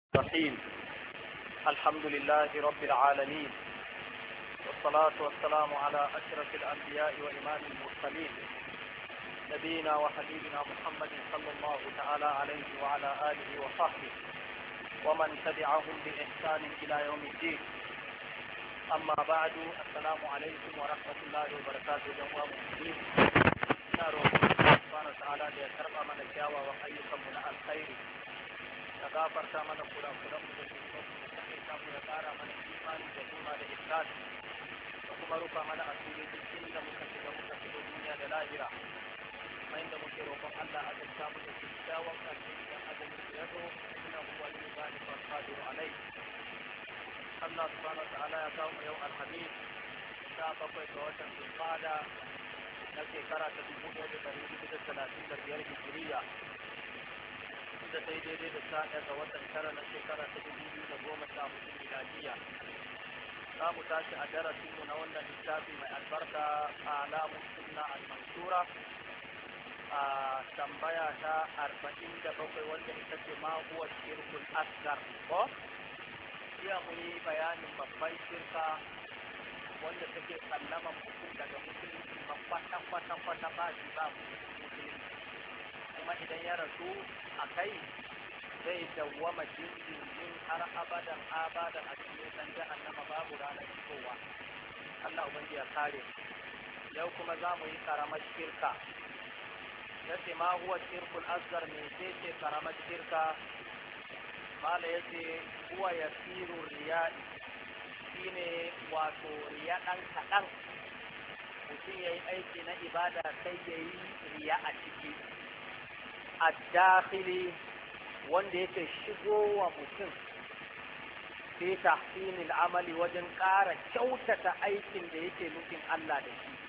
الرحيم. الحمد لله رب العالمين، والصلاة والسلام على أشرف الأنبياء وإمام المرسلين، نبينا وحبيبنا محمد صلى الله تعالى عليه وعلى آله وصحبه ومن تبعهم بإحسان إلى يوم الدين. أما بعد، السلام عليكم ورحمة الله وبركاته. جميعا مسلمين نارو سبحانه وتعالى ليكرم من الجاوى وحيكم من الخير، ka gafarta mana kurakuran mu da shirkan mu da kai ta mu da tsara mana imani da kuma da ikhlasi da kuma rufa mana asiri duk inda muka shiga duniya da lahira. Mai da muke roƙon Allah a gaskiya mu da kyakkyawan ƙarshe da ajalin da ya zo inna huwa li zalika qadiru alai. Allah subhanahu wa ta'ala ya kawo mu yau alhamis 17 ga watan Zulqa'da na shekara ta 1435 hijiriya, da ta yi daidai da sha ɗaya ga watan tara na shekara ta 2014 miladiya. Za mu tashi a darasinmu na wannan littafi mai albarka a alamun sunna al-mansura a tambaya ta 47 wanda ita ce ma huwa shirkul asgar. Ko jiya mu yi bayanin babban shirka wanda take sallaman mutum daga musulunci ba kwata ba shi ba musulunci, kuma idan ya rasu a kai zai dawwama jinjin har abadan a cikin dan jahannama babu ranar fitowa. Allah ubangi ya kare. Yau kuma za mu yi karamar shirka. Yace ma huwa shirkul asgar, me ce karamar shirka? Mala yace huwa yasiru riya'i, shine wato riya dan kadan. Mutum yayi aiki na ibada sai yayi riya a ciki. الداخلي wanda yake shigowa mutum fi tahsinil amali wajen ƙara kyautata aikin da yake nufin Allah da shi.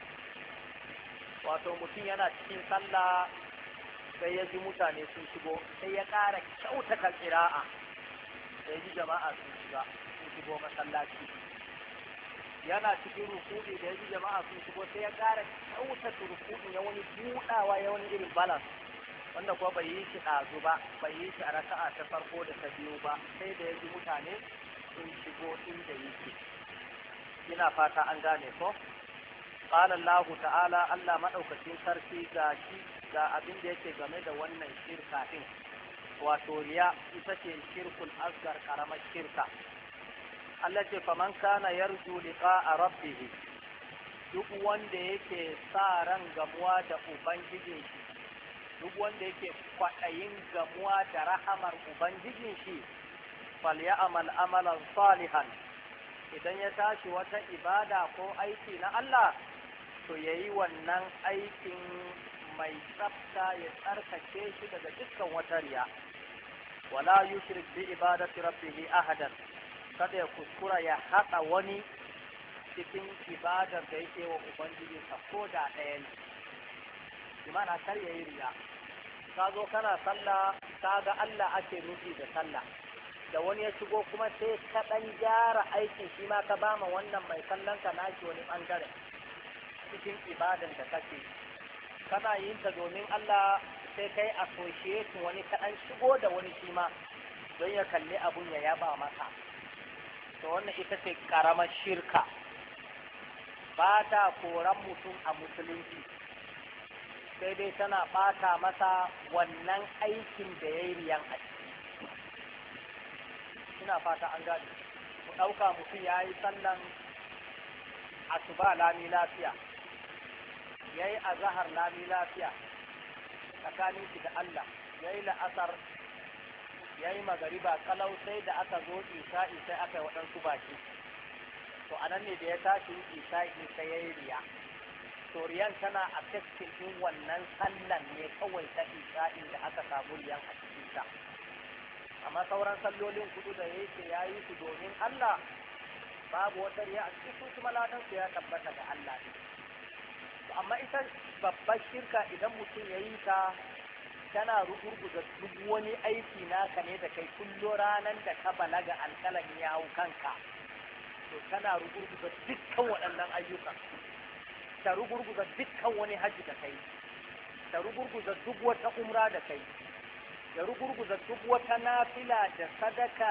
Wato mutum yana cikin sallah sai ya ji mutane sun shigo, sai ya ƙara kyautata ƙira'a, sai ji jama'a sun shigo masallaci. Yana cikin rukudi da ya ji jama'a sun shigo, sai ya ƙara kyautata rukudi, ya wani buɗawa, ya wani irin balance wanda kuwa bai yi shi ɗazu ba, bai yi shi a raka'a ta farko da ta biyu ba, sai da ya ji mutane sun shigo inda yake. Ina fata an gane ko? Qala Allah ta'ala, Allah madaukakin sarki ga abin da yake game da wannan shirka din. Wato riya ita ce shirkul asgar, karamar shirka. Allah ce faman kana yarju liqa'a rabbih, duk wanda yake sa ran gamuwa da ubangijin shi, duk wanda yake kwaɗayin gamuwa da rahamar ubangijin shi, falyamal amalan salihan, idan ya tashi wata ibada ko aiki na Allah to yayi wannan aikin mai tsafta, ya tsarkake shi daga dukkan wata riya. Wala yushrik bi ibadati rabbih ahadan, kada ya kuskura ya haɗa wani cikin ibadar da yake wa ubangijinsa ko da ɗaya ne. Imana kar ya yi riya. Ka zo kana sallah, ka ga Allah ake nufi da sallah, da wani ya shigo kuma sai ka ɗan gyara aikin shi ma ka bama wannan mai kallon ka nashi wani ɓangare cikin ibadan da kake. Kana yin ta domin Allah, sai kai associate wani ka ɗan shigo da wani shi ma don ya kalli abun ya yaba masa. To wannan ita ce ƙaramar shirka, ba ta koran mutum a musulunci, sai dai tana ɓata masa wannan aikin da ya yi riyan a ciki. Ina fata an gane. Mu ɗauka mutum ya yi sallan asuba lami lafiya, ya yi azahar lami lafiya tsakanin shi da Allah, ya yi la'asar, ya yi magariba kalau, sai da aka zo isha'i sai aka yi waɗansu baki. To anan ne da ya tashi isha'i sai ya yi riya. To riyan tana a festin ɗin wannan sallan ne kawai ta isha'in da aka samu riyan a cikin ta. Amma sauran sallolin kudu da ya yi su domin Allah, babu wata riya a cikin, kuma ladan su ya tabbata ga Allah ne. Amma ita babbar shirka idan mutum ya yi ta, tana rugurguza duk wani aiki naka ne da kai kullo ranar da ka balaga alƙalami ya hau kanka, to tana rugurguza dukkan waɗannan ayyukan. Ta rugurguza dukkan wani hajji da kai, ta rugurguza duk wata umra da kai, ta rugurguza duk wata nafila da sadaka